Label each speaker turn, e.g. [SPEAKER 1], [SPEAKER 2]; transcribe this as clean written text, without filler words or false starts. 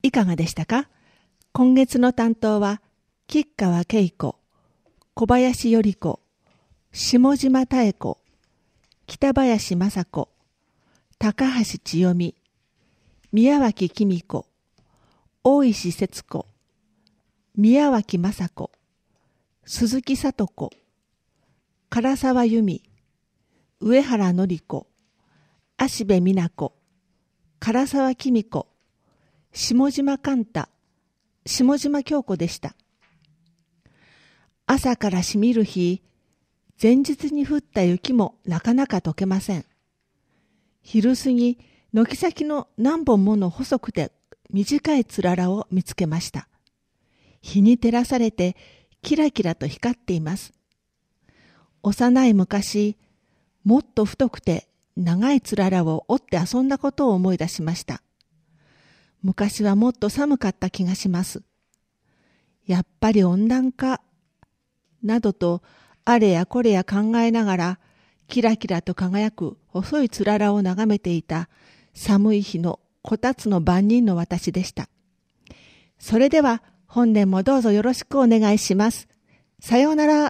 [SPEAKER 1] いかがでしたか？今月の担当は、吉川恵子、小林頼子、下島妙子、北林雅子、高橋千代美、宮脇紀美子、大石節子、宮脇雅子、鈴木聡子、唐沢由美、上原典子、芦部美奈子、唐沢紀美子、下島寛太、下島京子でした。朝からしみる日、前日に降った雪もなかなか溶けません。昼過ぎ、軒先の何本もの細くて短いつららを見つけました。日に照らされてキラキラと光っています。幼い昔、もっと太くて長いつららを折って遊んだことを思い出しました。昔はもっと寒かった気がします。やっぱり温暖化、などとあれやこれや考えながら、キラキラと輝く細いつららを眺めていた寒い日のこたつの番人の私でした。それでは本年もどうぞよろしくお願いします。さようなら。